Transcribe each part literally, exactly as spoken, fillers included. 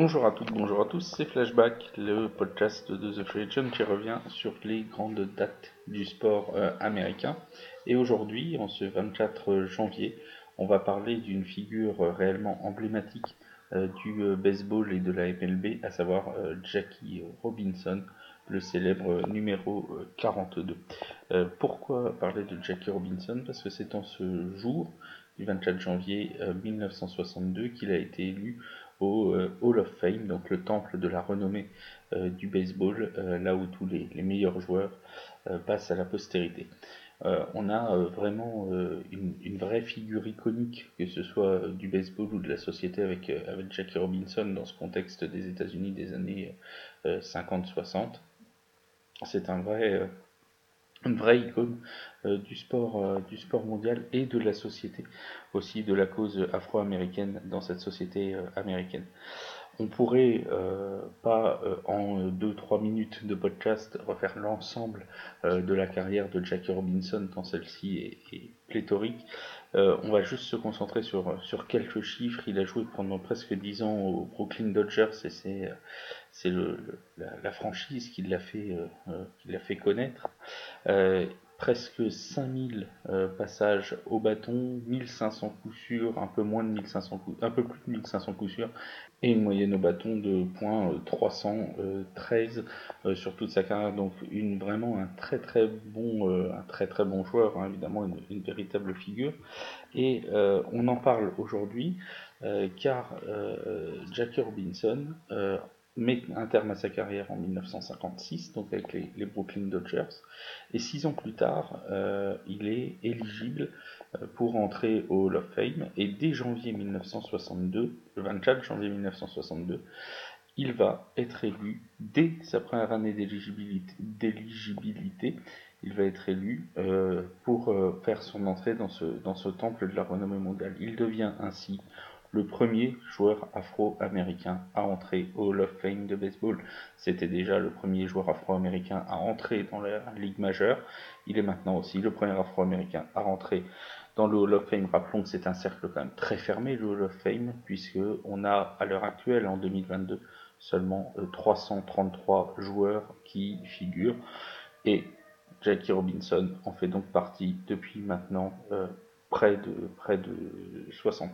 Bonjour à toutes, bonjour à tous, c'est Flashback, le podcast de The Free Agent qui revient sur les grandes dates du sport euh, américain. Et aujourd'hui, en ce vingt-quatre janvier, on va parler d'une figure euh, réellement emblématique euh, du euh, baseball et de la M L B, à savoir euh, Jackie Robinson, le célèbre numéro euh, quarante-deux. Euh, pourquoi parler de Jackie Robinson? Parce que c'est en ce jour, du vingt-quatre janvier euh, mille neuf cent soixante-deux, qu'il a été élu au euh, Hall of Fame, donc le temple de la renommée euh, du baseball, euh, là où tous les, les meilleurs joueurs euh, passent à la postérité. Euh, on a euh, vraiment euh, une, une vraie figure iconique, que ce soit du baseball ou de la société, avec, euh, avec Jackie Robinson dans ce contexte des États-Unis des années euh, cinquante soixante. C'est un vrai... Euh, une vraie icône euh, du sport, euh, du sport mondial et de la société, aussi de la cause afro-américaine dans cette société euh, américaine. On pourrait euh, pas euh, en deux trois minutes de podcast refaire l'ensemble euh, de la carrière de Jackie Robinson, tant celle-ci est, est pléthorique. Euh, on va juste se concentrer sur, sur quelques chiffres. Il a joué pendant presque dix ans aux Brooklyn Dodgers et c'est, c'est le, le, la, la franchise qui l'a fait, euh, qui l'a fait connaître. Euh, presque cinq mille euh, passages au bâton, mille cinq cents coups sûrs, un peu moins de mille cinq cents coups, un peu plus de mille cinq cents coups sûrs, et une moyenne au bâton de point trois cent treize euh, sur toute sa carrière. Donc une vraiment un très très bon euh, un très très bon joueur, hein, évidemment une, une véritable figure. Et euh, on en parle aujourd'hui euh, car euh, Jackie Robinson euh, met un terme à sa carrière en mille neuf cent cinquante-six, donc avec les, les Brooklyn Dodgers, et six ans plus tard, euh, il est éligible euh, pour entrer au Hall of Fame, et dès janvier mille neuf cent soixante-deux, le vingt-quatre janvier mille neuf cent soixante-deux, il va être élu dès sa première année d'éligibilité, d'éligibilité il va être élu euh, pour euh, faire son entrée dans ce, dans ce temple de la renommée mondiale. Il devient ainsi le premier joueur afro-américain à entrer au Hall of Fame de baseball. C'était déjà le premier joueur afro-américain à entrer dans la Ligue majeure. Il est maintenant aussi le premier afro-américain à rentrer dans le Hall of Fame. Rappelons que c'est un cercle quand même très fermé, le Hall of Fame, puisque on a à l'heure actuelle, en deux mille vingt-deux, seulement euh, trois cent trente-trois joueurs qui figurent. Et Jackie Robinson en fait donc partie depuis maintenant euh, près, de, près de soixante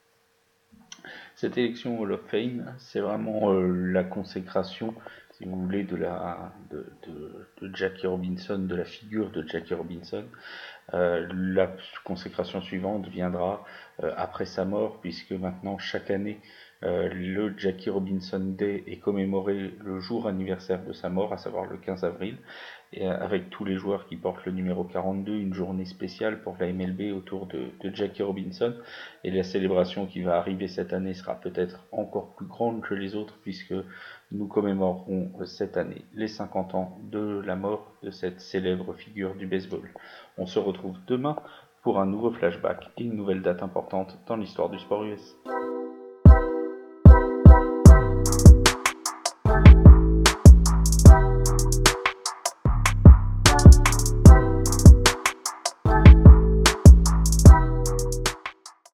ans. Cette élection Hall of Fame, c'est vraiment euh, la consécration, si vous voulez, de, la, de, de, de Jackie Robinson, de la figure de Jackie Robinson. Euh, la consécration suivante viendra euh, après sa mort, puisque maintenant chaque année euh, le Jackie Robinson Day est commémoré le jour anniversaire de sa mort, à savoir le quinze avril, et euh, avec tous les joueurs qui portent le numéro quarante-deux, une journée spéciale pour la M L B autour de, de Jackie Robinson, et la célébration qui va arriver cette année sera peut-être encore plus grande que les autres, puisque nous commémorerons cette année les cinquante ans de la mort de cette célèbre figure du baseball. On se retrouve demain pour un nouveau flashback et une nouvelle date importante dans l'histoire du sport U S.